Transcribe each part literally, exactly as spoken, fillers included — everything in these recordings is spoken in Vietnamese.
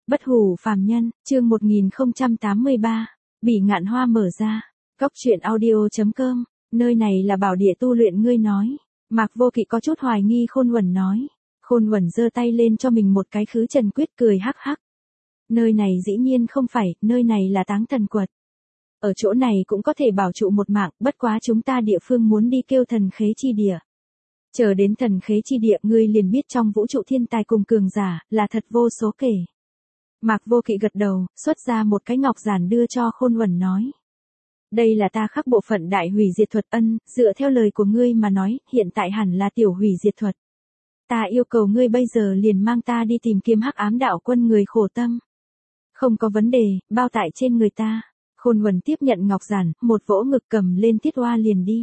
Bất hủ phàm nhân, chương một nghìn không trăm tám mươi ba, Bỉ ngạn hoa mở ra. Cốc truyện audio.com, nơi này là bảo địa tu luyện ngươi nói. Mạc Vô Kỵ có chút hoài nghi Khôn Uẩn nói. Khôn Uẩn giơ tay lên cho mình một cái khứ trần quyết cười hắc hắc. Nơi này dĩ nhiên không phải, nơi này là Táng Thần Quật. Ở chỗ này cũng có thể bảo trụ một mạng, bất quá chúng ta địa phương muốn đi kêu Thần Khế chi địa. Chờ đến Thần Khế chi địa ngươi liền biết trong vũ trụ thiên tài cùng cường giả, là thật vô số kể. Mạc Vô Kỵ gật đầu, xuất ra một cái ngọc giản đưa cho Khôn Uẩn nói. Đây là ta khắc bộ phận đại hủy diệt thuật ân, dựa theo lời của ngươi mà nói, hiện tại hẳn là tiểu hủy diệt thuật. Ta yêu cầu ngươi bây giờ liền mang ta đi tìm kiếm hắc ám đạo quân người khổ tâm. Không có vấn đề, bao tại trên người ta. Khôn Uẩn tiếp nhận ngọc giản, một vỗ ngực cầm lên Tiết Oa liền đi.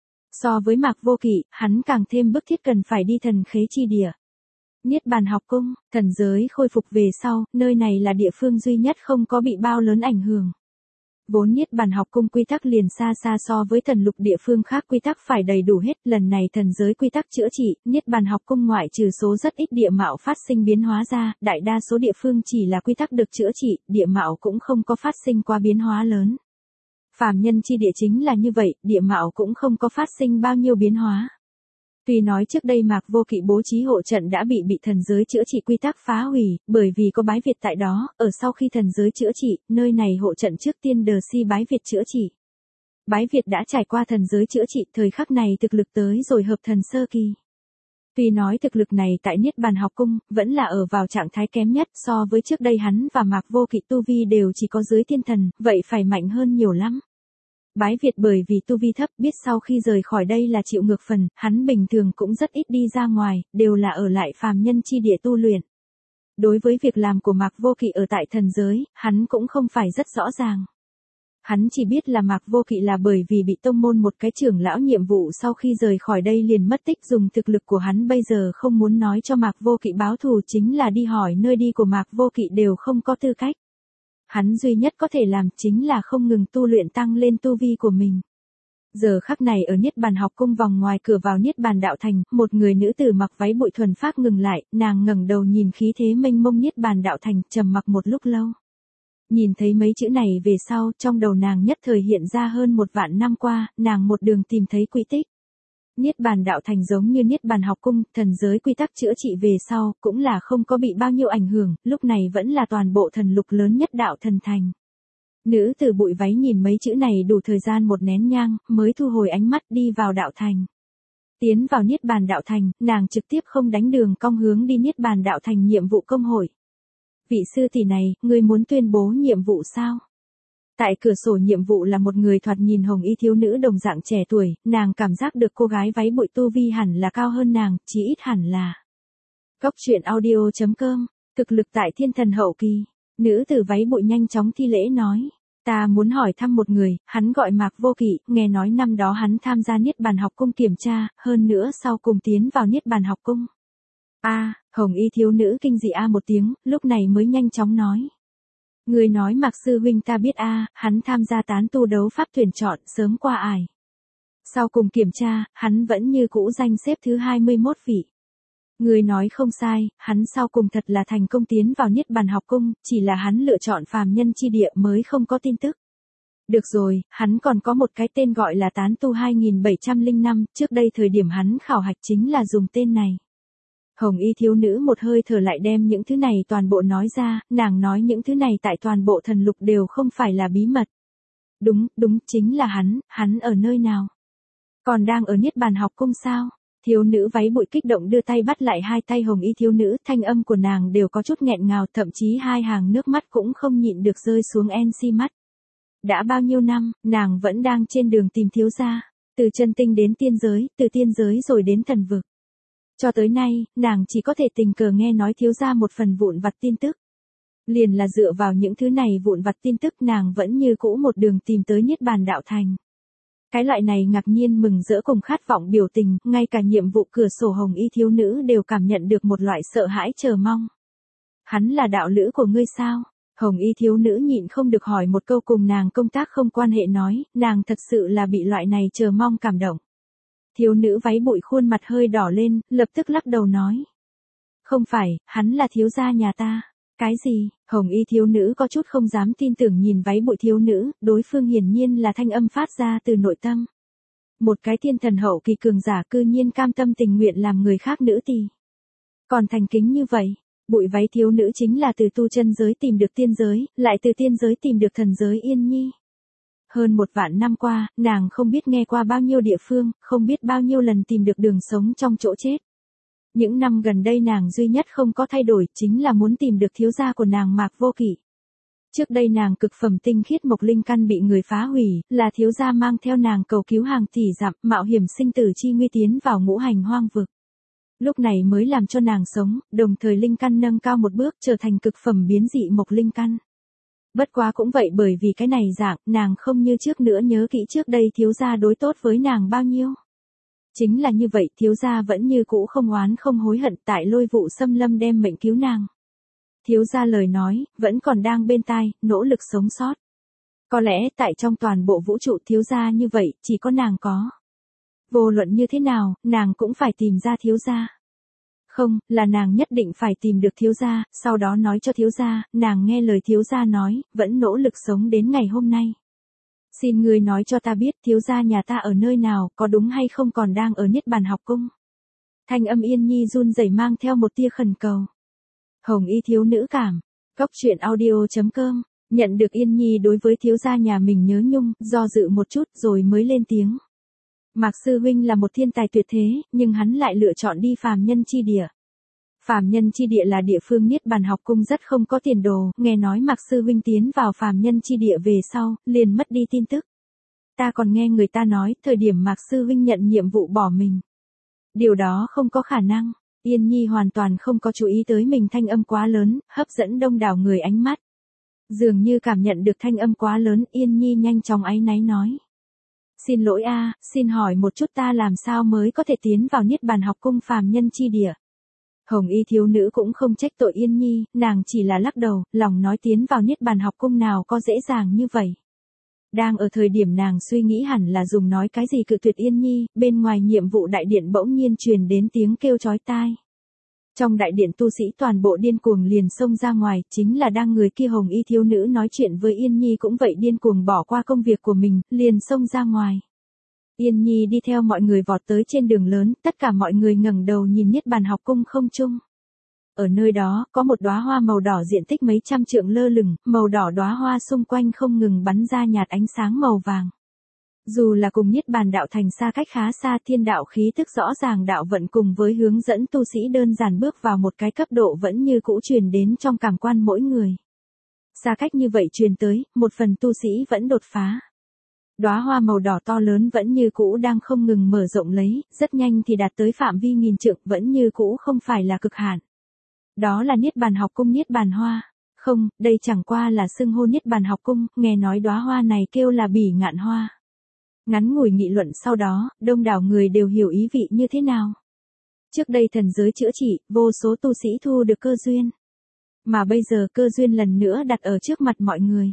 So với Mạc Vô Kỵ, hắn càng thêm bức thiết cần phải đi Thần Khế chi địa. Niết Bàn học cung, thần giới khôi phục về sau, nơi này là địa phương duy nhất không có bị bao lớn ảnh hưởng. Vốn Niết Bàn học cung quy tắc liền xa xa so với thần lục địa phương khác quy tắc phải đầy đủ hết, lần này thần giới quy tắc chữa trị, Niết Bàn học cung ngoại trừ số rất ít địa mạo phát sinh biến hóa ra, đại đa số địa phương chỉ là quy tắc được chữa trị, địa mạo cũng không có phát sinh qua biến hóa lớn. Phàm nhân chi địa chính là như vậy, địa mạo cũng không có phát sinh bao nhiêu biến hóa. Tuy nói trước đây Mạc Vô Kỵ bố trí hộ trận đã bị bị thần giới chữa trị quy tắc phá hủy, bởi vì có bái Việt tại đó, ở sau khi thần giới chữa trị, nơi này hộ trận trước tiên đờ si bái Việt chữa trị. Bái Việt đã trải qua thần giới chữa trị, thời khắc này thực lực tới rồi hợp thần sơ kỳ. Tuy nói thực lực này tại Niết Bàn học cung, vẫn là ở vào trạng thái kém nhất so với trước đây hắn và Mạc Vô Kỵ tu vi đều chỉ có dưới thiên thần, vậy phải mạnh hơn nhiều lắm. Bái Việt bởi vì tu vi thấp biết sau khi rời khỏi đây là chịu ngược phần, hắn bình thường cũng rất ít đi ra ngoài, đều là ở lại phàm nhân chi địa tu luyện. Đối với việc làm của Mạc Vô Kỵ ở tại thần giới, hắn cũng không phải rất rõ ràng. Hắn chỉ biết là Mạc Vô Kỵ là bởi vì bị tông môn một cái trưởng lão nhiệm vụ sau khi rời khỏi đây liền mất tích dùng thực lực của hắn bây giờ không muốn nói cho Mạc Vô Kỵ báo thù chính là đi hỏi nơi đi của Mạc Vô Kỵ đều không có tư cách. Hắn duy nhất có thể làm chính là không ngừng tu luyện tăng lên tu vi của mình. Giờ khắc này ở Niết Bàn học cung vòng ngoài cửa vào Niết Bàn đạo thành, một người nữ tử mặc váy bụi thuần phác ngừng lại, nàng ngẩng đầu nhìn khí thế mênh mông Niết Bàn đạo thành, trầm mặc một lúc lâu. Nhìn thấy mấy chữ này về sau, trong đầu nàng nhất thời hiện ra hơn một vạn năm qua, nàng một đường tìm thấy quy tích. Niết Bàn đạo thành giống như Niết Bàn học cung, thần giới quy tắc chữa trị về sau, cũng là không có bị bao nhiêu ảnh hưởng, lúc này vẫn là toàn bộ thần lục lớn nhất đạo thần thành. Nữ tử bụi váy nhìn mấy chữ này đủ thời gian một nén nhang, mới thu hồi ánh mắt đi vào đạo thành. Tiến vào Niết Bàn đạo thành, nàng trực tiếp không đánh đường cong hướng đi Niết Bàn đạo thành nhiệm vụ công hội. Vị sư tỷ này, ngươi muốn tuyên bố nhiệm vụ sao? Tại cửa sổ nhiệm vụ là một người thoạt nhìn hồng y thiếu nữ đồng dạng trẻ tuổi, nàng cảm giác được cô gái váy bụi tu vi hẳn là cao hơn nàng, chí ít hẳn là. Cốc truyện audio.com, thực lực tại thiên thần hậu kỳ, nữ tử váy bụi nhanh chóng thi lễ nói. Ta muốn hỏi thăm một người, hắn gọi Mạc Vô Kỵ, nghe nói năm đó hắn tham gia Niết Bàn học cung kiểm tra, hơn nữa sau cùng tiến vào Niết Bàn học cung. A, hồng y thiếu nữ kinh dị a một tiếng, lúc này mới nhanh chóng nói. Người nói Mạc sư huynh ta biết a, hắn tham gia tán tu đấu pháp tuyển chọn, sớm qua ải. Sau cùng kiểm tra, hắn vẫn như cũ danh xếp thứ hai mươi mốt vị. Người nói không sai, hắn sau cùng thật là thành công tiến vào Niết Bàn học cung, chỉ là hắn lựa chọn phàm nhân chi địa mới không có tin tức. Được rồi, hắn còn có một cái tên gọi là tán tu hai nghìn bảy trăm lẻ năm, trước đây thời điểm hắn khảo hạch chính là dùng tên này. Hồng y thiếu nữ một hơi thở lại đem những thứ này toàn bộ nói ra, nàng nói những thứ này tại toàn bộ thần lục đều không phải là bí mật. Đúng, đúng, chính là hắn, hắn ở nơi nào? Còn đang ở Niết Bàn học cung sao? Thiếu nữ váy bụi kích động đưa tay bắt lại hai tay hồng y thiếu nữ, thanh âm của nàng đều có chút nghẹn ngào, thậm chí hai hàng nước mắt cũng không nhịn được rơi xuống en si mắt. Đã bao nhiêu năm, nàng vẫn đang trên đường tìm thiếu gia, từ chân tinh đến tiên giới, từ tiên giới rồi đến thần vực. Cho tới nay, nàng chỉ có thể tình cờ nghe nói thiếu gia một phần vụn vặt tin tức. Liền là dựa vào những thứ này vụn vặt tin tức nàng vẫn như cũ một đường tìm tới Niết Bàn đạo thành. Cái loại này ngạc nhiên mừng rỡ cùng khát vọng biểu tình, ngay cả nhiệm vụ cửa sổ hồng y thiếu nữ đều cảm nhận được một loại sợ hãi chờ mong. Hắn là đạo lữ của ngươi sao? Hồng y thiếu nữ nhịn không được hỏi một câu cùng nàng công tác không quan hệ nói, nàng thật sự là bị loại này chờ mong cảm động. Thiếu nữ váy bụi khuôn mặt hơi đỏ lên, lập tức lắc đầu nói. Không phải, hắn là thiếu gia nhà ta. Cái gì? Hồng y thiếu nữ có chút không dám tin tưởng nhìn váy bụi thiếu nữ, đối phương hiển nhiên là thanh âm phát ra từ nội tâm. Một cái thiên thần hậu kỳ cường giả cư nhiên cam tâm tình nguyện làm người khác nữ tỳ. Còn thành kính như vậy, bụi váy thiếu nữ chính là từ tu chân giới tìm được tiên giới, lại từ tiên giới tìm được thần giới Yên Nhi. Hơn một vạn năm qua, nàng không biết nghe qua bao nhiêu địa phương, không biết bao nhiêu lần tìm được đường sống trong chỗ chết. Những năm gần đây nàng duy nhất không có thay đổi chính là muốn tìm được thiếu gia của nàng Mạc Vô Kỵ. Trước đây nàng cực phẩm tinh khiết mộc linh căn bị người phá hủy, là thiếu gia mang theo nàng cầu cứu hàng tỷ dặm, mạo hiểm sinh tử chi nguy tiến vào ngũ hành hoang vực. Lúc này mới làm cho nàng sống, đồng thời linh căn nâng cao một bước trở thành cực phẩm biến dị mộc linh căn. Bất quá cũng vậy bởi vì cái này dạng, nàng không như trước nữa nhớ kỹ trước đây thiếu gia đối tốt với nàng bao nhiêu. Chính là như vậy, thiếu gia vẫn như cũ không oán không hối hận tại lôi vụ xâm lâm đem mệnh cứu nàng. Thiếu gia lời nói, vẫn còn đang bên tai, nỗ lực sống sót. Có lẽ tại trong toàn bộ vũ trụ thiếu gia như vậy, chỉ có nàng có. Vô luận như thế nào, nàng cũng phải tìm ra thiếu gia. Không, là nàng nhất định phải tìm được thiếu gia, sau đó nói cho thiếu gia, nàng nghe lời thiếu gia nói, vẫn nỗ lực sống đến ngày hôm nay. Xin ngươi nói cho ta biết thiếu gia nhà ta ở nơi nào, có đúng hay không còn đang ở Niết Bàn học cung. Thanh âm Yên Nhi run rẩy mang theo một tia khẩn cầu. Hồng y thiếu nữ cảm, góc truyện audio chấm com, nhận được Yên Nhi đối với thiếu gia nhà mình nhớ nhung, do dự một chút rồi mới lên tiếng. Mạc sư huynh là một thiên tài tuyệt thế, nhưng hắn lại lựa chọn đi phàm nhân chi địa. Phàm nhân chi địa là địa phương Niết Bàn học cung rất không có tiền đồ, nghe nói Mạc sư huynh tiến vào phàm nhân chi địa về sau, liền mất đi tin tức. Ta còn nghe người ta nói, thời điểm Mạc sư huynh nhận nhiệm vụ bỏ mình. Điều đó không có khả năng. Yên Nhi hoàn toàn không có chú ý tới mình thanh âm quá lớn, hấp dẫn đông đảo người ánh mắt. Dường như cảm nhận được thanh âm quá lớn, Yên Nhi nhanh chóng áy náy nói. Xin lỗi a, xin hỏi một chút ta làm sao mới có thể tiến vào Niết Bàn học cung phàm nhân chi địa. Hồng y thiếu nữ cũng không trách tội Yên Nhi, nàng chỉ là lắc đầu, lòng nói tiến vào Niết Bàn học cung nào có dễ dàng như vậy. Đang ở thời điểm nàng suy nghĩ hẳn là dùng nói cái gì cự tuyệt Yên Nhi, bên ngoài nhiệm vụ đại điện bỗng nhiên truyền đến tiếng kêu chói tai. Trong đại điện tu sĩ toàn bộ điên cuồng liền xông ra ngoài, chính là đang người kia hồng y thiếu nữ nói chuyện với Yên Nhi cũng vậy điên cuồng bỏ qua công việc của mình, liền xông ra ngoài. Yên Nhi đi theo mọi người vọt tới trên đường lớn, tất cả mọi người ngẩng đầu nhìn Niết Bàn học cung không trung. Ở nơi đó, có một đóa hoa màu đỏ diện tích mấy trăm trượng lơ lửng, màu đỏ đóa hoa xung quanh không ngừng bắn ra nhạt ánh sáng màu vàng. Dù là cùng Niết Bàn đạo thành xa cách khá xa, thiên đạo khí tức rõ ràng đạo vận cùng với hướng dẫn tu sĩ đơn giản bước vào một cái cấp độ vẫn như cũ truyền đến trong cảm quan mỗi người. Xa cách như vậy truyền tới, một phần tu sĩ vẫn đột phá. Đóa hoa màu đỏ to lớn vẫn như cũ đang không ngừng mở rộng lấy, rất nhanh thì đạt tới phạm vi nghìn trượng, vẫn như cũ không phải là cực hạn. Đó là Niết Bàn học cung Niết Bàn hoa. Không, đây chẳng qua là xưng hô Niết Bàn học cung, nghe nói đóa hoa này kêu là bỉ ngạn hoa. Ngắn ngủi nghị luận sau đó, đông đảo người đều hiểu ý vị như thế nào. Trước đây thần giới chữa trị, vô số tu sĩ thu được cơ duyên. Mà bây giờ cơ duyên lần nữa đặt ở trước mặt mọi người.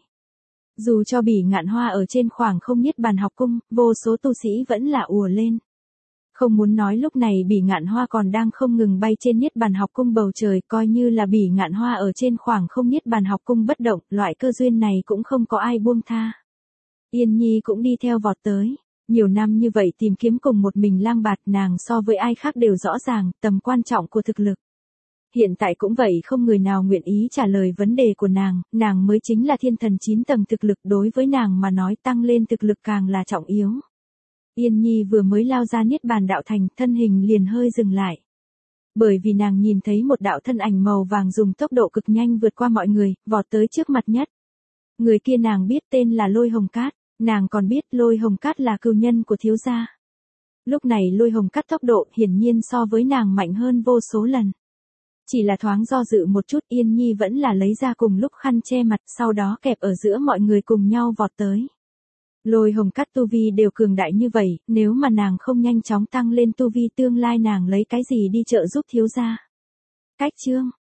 Dù cho bỉ ngạn hoa ở trên khoảng không Niết Bàn học cung, vô số tu sĩ vẫn là ùa lên. Không muốn nói lúc này bỉ ngạn hoa còn đang không ngừng bay trên Niết Bàn học cung bầu trời, coi như là bỉ ngạn hoa ở trên khoảng không Niết Bàn học cung bất động, loại cơ duyên này cũng không có ai buông tha. Yên Nhi cũng đi theo vọt tới. Nhiều năm như vậy tìm kiếm cùng một mình lang bạt, nàng so với ai khác đều rõ ràng tầm quan trọng của thực lực. Hiện tại cũng vậy, không người nào nguyện ý trả lời vấn đề của nàng, nàng mới chính là thiên thần chín tầng thực lực, đối với nàng mà nói tăng lên thực lực càng là trọng yếu. Yên Nhi vừa mới lao ra Niết Bàn đạo thành, thân hình liền hơi dừng lại. Bởi vì nàng nhìn thấy một đạo thân ảnh màu vàng dùng tốc độ cực nhanh vượt qua mọi người, vọt tới trước mặt nhất. Người kia nàng biết tên là Lôi Hồng Cát, nàng còn biết Lôi Hồng Cát là cừu nhân của thiếu gia. Lúc này Lôi Hồng Cát tốc độ hiển nhiên so với nàng mạnh hơn vô số lần. Chỉ là thoáng do dự một chút, Yên Nhi vẫn là lấy ra cùng lúc khăn che mặt, sau đó kẹp ở giữa mọi người cùng nhau vọt tới. Lôi Hồng Cát tu vi đều cường đại như vậy, nếu mà nàng không nhanh chóng tăng lên tu vi tương lai nàng lấy cái gì đi trợ giúp thiếu gia. Cách chương,